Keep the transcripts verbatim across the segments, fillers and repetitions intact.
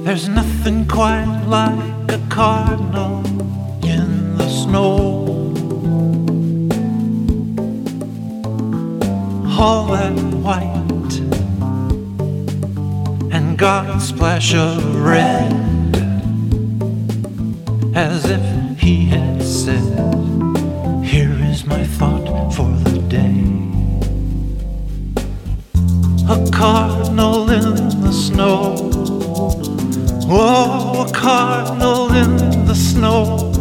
There's nothing quite like a cardinal in the snow. All that white and God's splash of red, as if he had said, here is my thought for the day. A cardinal in the snow. Oh, a cardinal in the snow.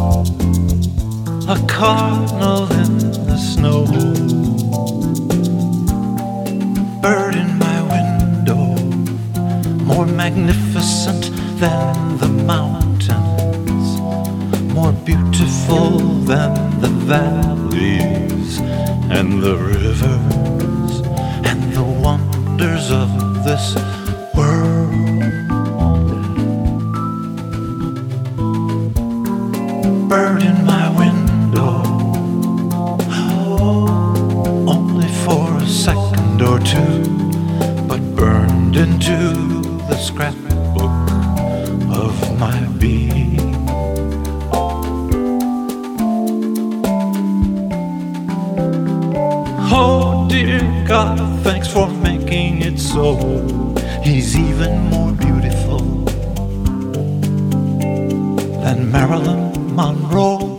A cardinal in the snow. Bird in my window, more magnificent than the mountains, more beautiful than the valleys and the rivers and the wonders of this world. Bird in my window, only for a second or two, but burned into the scrapbook of my being. Oh dear God, thanks for making it so. He's even more beautiful than Marilyn Monroe.